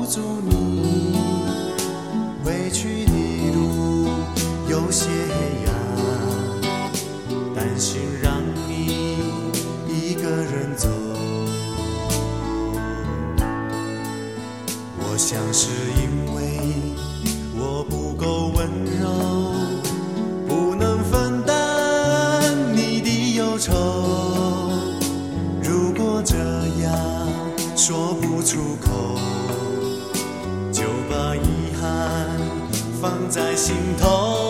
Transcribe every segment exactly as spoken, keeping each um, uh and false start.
住你，回去的路有些黑暗，担心让你一个人走。我想是因为我不够温柔，不能分担你的忧愁。如果这样说不出口，就把遗憾放在心头。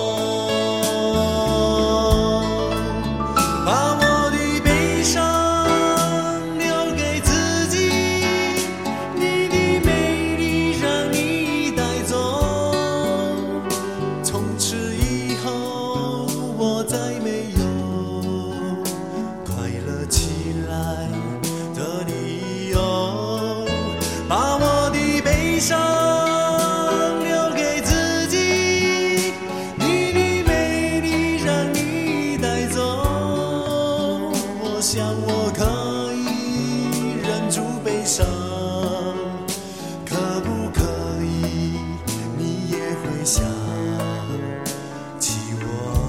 把我的悲伤留给自己，你的美丽让你带走。从此以后我再没有快乐起来的理由。把我的悲伤留给自己，你的美丽让你带走。我想我可以忍住悲伤，可不可以你也会想起我？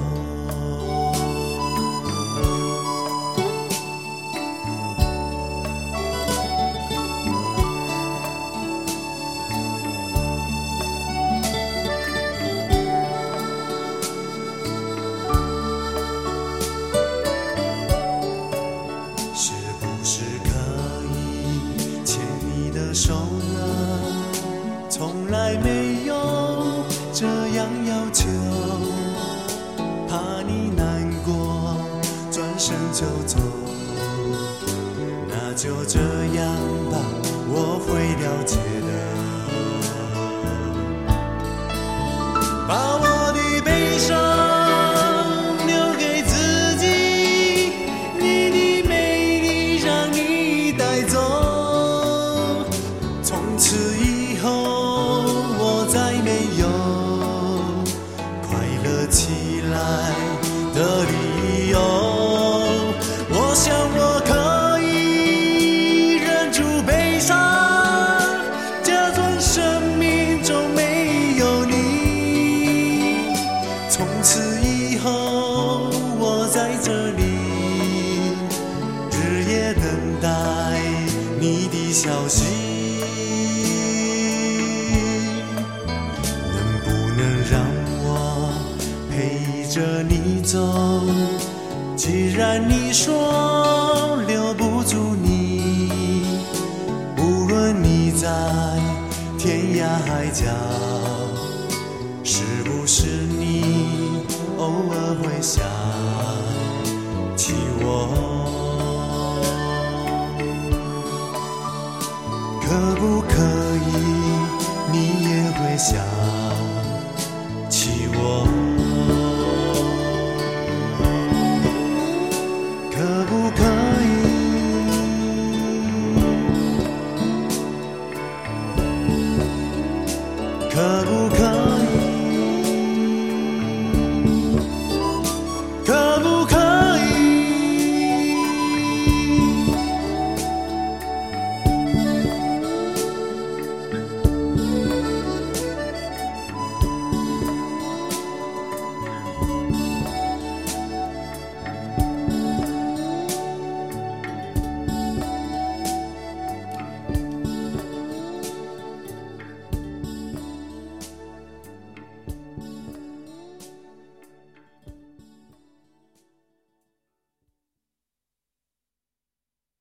是不是可以牵你的手呢？从来没有这样要求，怕你难过转身就走。那就这样吧，我会了解的。把我的悲伤留给自己，你的美丽让你带走。从此以后我再没有快乐起来的理由。我想我可以忍住悲伤，假装生命中没有你。从此以后我在这里日夜等待你的消息。能不能让我陪着你走？既然你说留不住你，无论你在天涯海角，是不是你偶尔会想起我？可不可以你也会想起我？可不可以？可不可以？